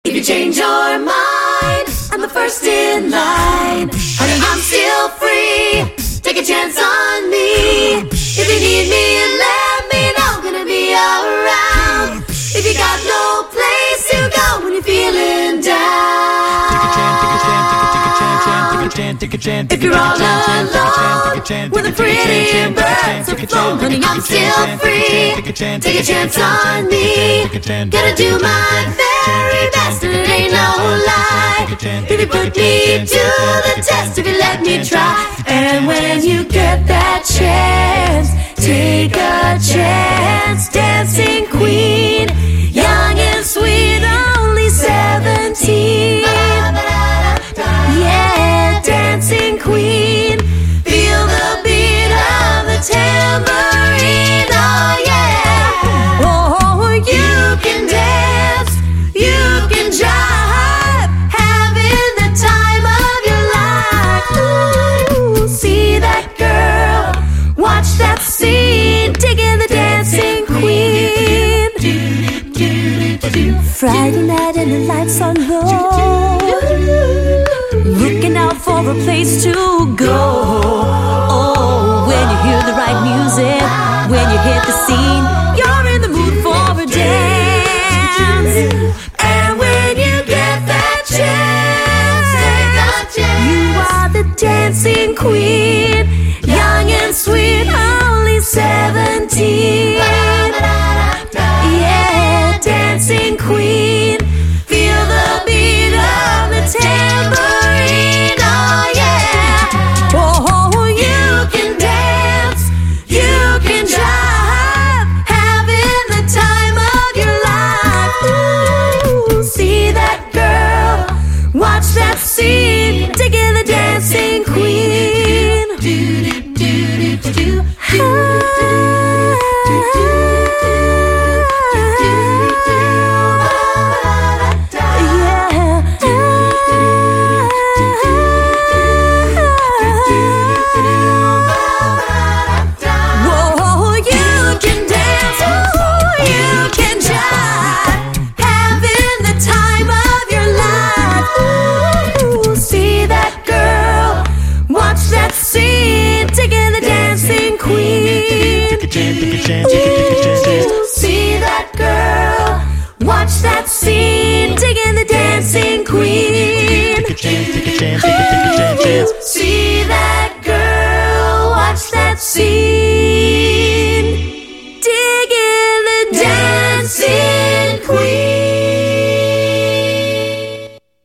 If you change your mind, I'm the first in line. Honey, I'm still free. Take a chance on me. If you need me, let me know. Gonna be around. If you got no place to go when you're feeling down. If you're all alone with a pretty bird to flow, honey, I'm still free. Take a chance on me. Gonna do my very best, and it ain't no lie. If you put me to the test, if you let me try. And when you get that chance, take a chance. Dancing queen, young and sweet, only 17. Yeah, dancing queen, feel the beat of the tambourine. Oh yeah, oh you can dance, you can jive, having the time of your life. Ooh, see that girl, watch that scene, digging the dancing queen. Friday night and the lights are low, looking out for a place to go. Oh, when you hear the right music, when you hit the scene, you're in the mood for a dance. And when you get that chance, you are the dancing queen, young and sweet, only 17. Yeah, dancing queen, feel the beat of the tambourine. Oh yeah, oh you can dance, you can jive, having the time of your life. Ooh, see that girl, watch that scene, digging the dancing